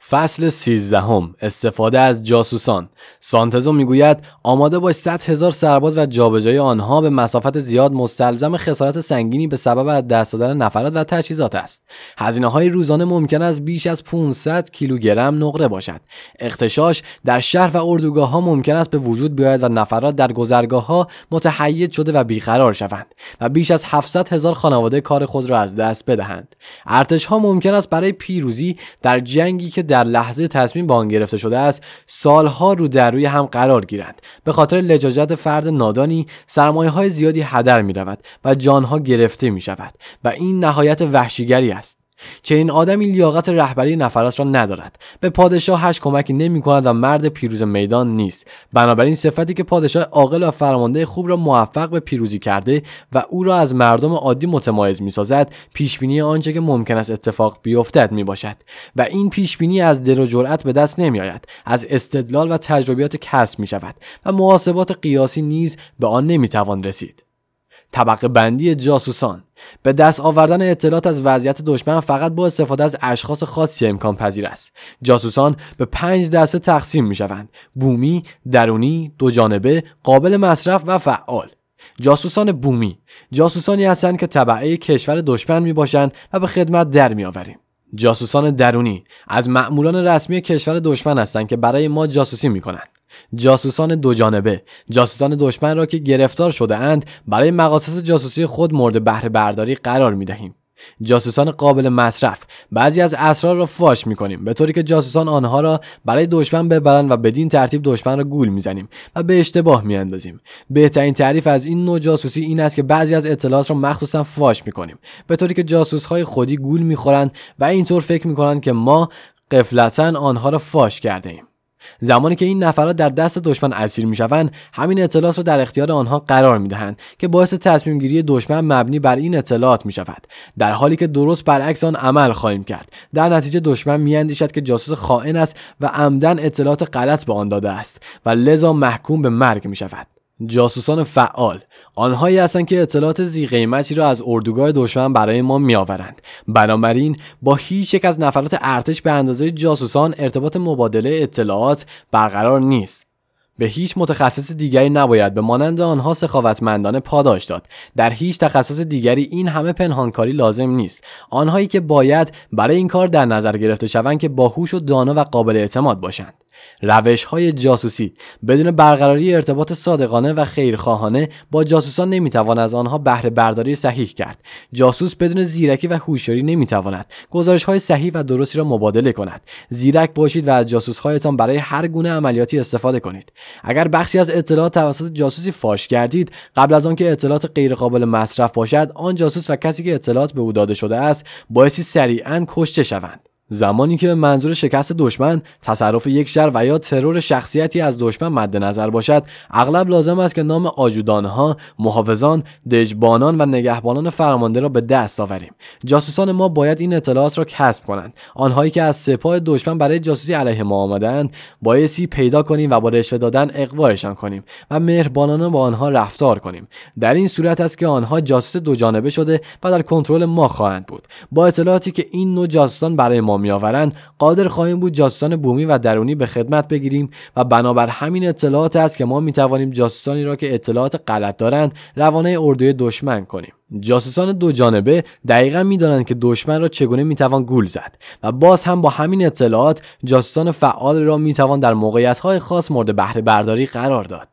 فصل 13 استفاده از جاسوسان. سانتزو میگوید آماده باش 100,000 سرباز و جابجایی آنها به مسافت زیاد مستلزم خسارت سنگینی به سبب از دست دادن نفرات و تجهیزات است. هزینه‌های روزانه ممکن است بیش از 500 کیلوگرم نقره باشد. اغتشاش در شهر و اردوگاه‌ها ممکن است به وجود بیاید و نفرات در گذرگاه‌ها متحید شده و بیقرار شوند و بیش از 700,000 خانواده کار خود را از دست بدهند. ارتش‌ها ممکن است برای پیروزی در جنگی که در لحظه تصمیم به آن گرفته شده است سالها رو در روی هم قرار گیرند. به خاطر لجاجت فرد نادانی سرمایه‌های زیادی هدر می‌رود و جانها گرفته می‌شود و این نهایت وحشیگری است. چنین آدمی لیاقت رهبری نفرات را ندارد. به پادشاهش کمکی نمی‌کند و مرد پیروز میدان نیست. بنابراین صفتی که پادشاه عاقل و فرمانده خوب را موفق به پیروزی کرده و او را از مردم عادی متمایز می‌سازد، پیشبینی آنچه که ممکن است اتفاق بیفتد میباشد و این پیشبینی از دل و جرأت به دست نمی‌آید، از استدلال و تجربیات کسب می‌شود و محاسبات قیاسی نیز به آن نمی‌توان رسید. طبقه بندی جاسوسان. به دست آوردن اطلاعات از وضعیت دشمن فقط با استفاده از اشخاص خاصی امکان پذیر است. جاسوسان به 5 دسته تقسیم می شوند: بومی، درونی، دو جانبه، قابل مصرف و فعال. جاسوسان بومی جاسوسانی هستند که تبعه کشور دشمن می باشند و به خدمت در می آوریم. جاسوسان درونی از مأموران رسمی کشور دشمن هستند که برای ما جاسوسی می کنند. جاسوسان دو جانبه جاسوسان دشمن را که گرفتار شده اند برای مقاصد جاسوسی خود مورد بهره برداری قرار می دهیم. جاسوسان قابل مصرف بعضی از اسرار را فاش می کنیم به طوری که جاسوسان آنها را برای دشمن ببرند و بدین ترتیب دشمن را گول می زنیم و به اشتباه می اندازیم. بهترین تعریف از این نوع جاسوسی این است که بعضی از اطلاعات را مخصوصا فاش می کنیم به طوری که جاسوس‌های خودی گول می خورند و اینطور فکر می کنند که ما غفلتاً آنها را فاش کرده ایم. زمانی که این نفرات در دست دشمن اسیر میشوند، همین اطلاعات را در اختیار آنها قرار میدهند که باعث تصمیم گیری دشمن مبنی بر این اطلاعات میشود، در حالی که درست برعکس آن عمل خواهیم کرد. در نتیجه دشمن میاندیشد که جاسوس خائن است و عمدن اطلاعات غلط به آن داده است و لذا محکوم به مرگ میشود. جاسوسان فعال آنهایی هستند که اطلاعات ذی قیمتی را از اردوگاه دشمن برای ما میآورند. بنابراین با هیچ یک از نفرات ارتش به اندازه جاسوسان ارتباط مبادله اطلاعات برقرار نیست. به هیچ متخصص دیگری نباید به مانند آنها سخاوتمندانه پاداش داد. در هیچ تخصص دیگری این همه پنهانکاری لازم نیست. آنهایی که باید برای این کار در نظر گرفته شوند که باهوش و دانا و قابل اعتماد باشند. روش‌های جاسوسی بدون برقراری ارتباط صادقانه و خیرخواهانه با جاسوسان نمیتوان از آنها بهره برداری صحیح کرد. جاسوس بدون زیرکی و هوشیاری نمیتواند گزارش‌های صحیح و درستی را مبادله کند. زیرک باشید و از جاسوس‌هایتان برای هر گونه عملیاتی استفاده کنید. اگر بخشی از اطلاعات توسط جاسوسی فاش کردید قبل از آنکه اطلاعات غیر قابل مصرف باشد، آن جاسوس و کسی که اطلاعات به او داده شده است بایستی سریعاً کشته شوند. زمانی که به منظور شکست دشمن تصرف یک شهر و یا ترور شخصیتی از دشمن مد نظر باشد، اغلب لازم است که نام آجودانها، محافظان، دژبانان و نگهبانان فرمانده را به دست آوریم. جاسوسان ما باید این اطلاعات را کسب کنند. آنهایی که از سپاه دشمن برای جاسوسی علیه ما آمدند بایستی پیدا کنیم و با رشوه دادن اغوایشان کنیم و مهربانانه با آنها رفتار کنیم. در این صورت است که آنها جاسوس دو جانبه شده و در کنترل ما خواهند بود. با اطلاعاتی که این نوع جاسوسان برای ما میآورند قادر خواهیم بود جاسوسان بومی و درونی به خدمت بگیریم و بنابر همین اطلاعات است که ما میتوانیم جاسوسانی را که اطلاعات غلط دارند روانه اردوی دشمن کنیم. جاسوسان دو جانبه دقیقاً میدانند که دشمن را چگونه میتوان گول زد و باز هم با همین اطلاعات جاسوسان فعال را میتوان در موقعیت‌های خاص مورد بهره برداری قرار داد.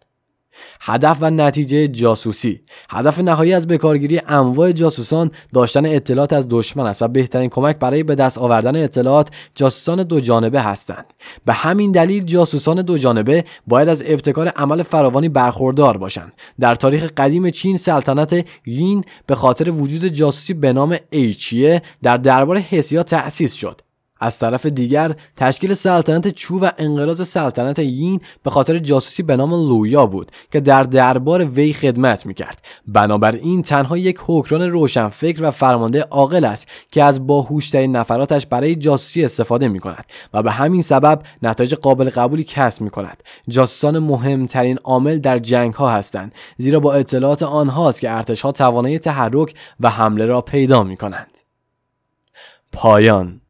هدف و نتیجه جاسوسی. هدف نهایی از بکارگیری انواع جاسوسان داشتن اطلاعات از دشمن است و بهترین کمک برای به دست آوردن اطلاعات جاسوسان دو جانبه هستند. به همین دلیل جاسوسان دو جانبه باید از ابتکار عمل فراوانی برخوردار باشند. در تاریخ قدیم چین سلطنت یین به خاطر وجود جاسوسی به نام ایچیه در دربار هسیا تأسیس شد. از طرف دیگر تشکیل سلطنت چو و انقراض سلطنت یین به خاطر جاسوسی به نام لویا بود که در دربار وی خدمت میکرد. بنابراین تنها یک حکمران روشنفکر و فرمانده عاقل است که از باهوشترین نفراتش برای جاسوسی استفاده میکند و به همین سبب نتایج قابل قبولی کسب میکند. جاسوسان مهمترین عامل در جنگ ها هستند، زیرا با اطلاعات آنهاست که ارتش ها توانایی تحرک و حمله را پیدا میکنند. پایان.